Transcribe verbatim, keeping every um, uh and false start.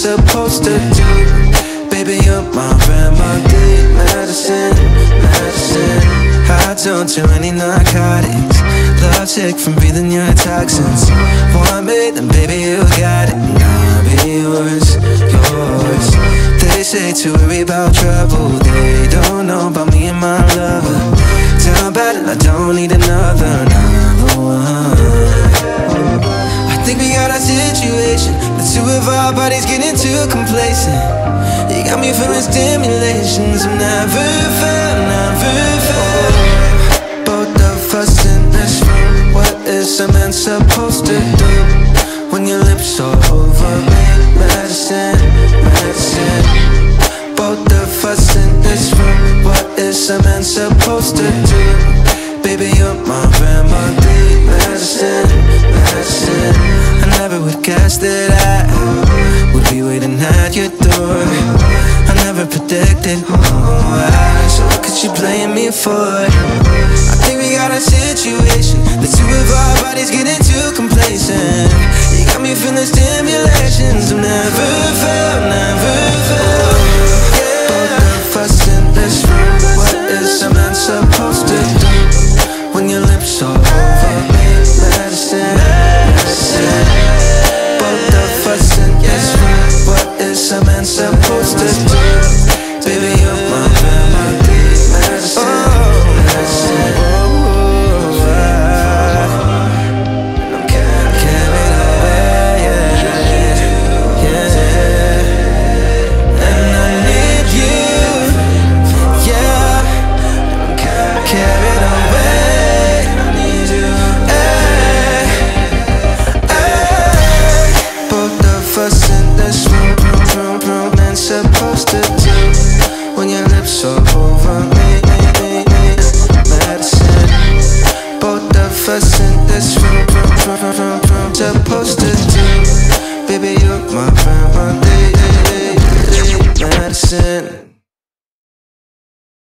supposed to do. Baby, you're my remedy, medicine, medicine. I don't do any narcotics. Love sick from breathing your toxins. Want me, then baby you got it. And I'll be yours, yours. They say to worry about trouble. They don't know about me and my lover. Down bad and I don't need another, another one. I think we got our situation. The two of our bodies getting too complacent. You got me feeling stimulations I've never felt, never felt. Both of us in this room. What is a man supposed to do when your lips are over me? Medicine, medicine. Both of us in this room. What is a man supposed to do? Baby, you're my remedy, medicine, medicine. I never would guess that I would be waiting at your door. I never predicted, oh, I, so what could you blame me for?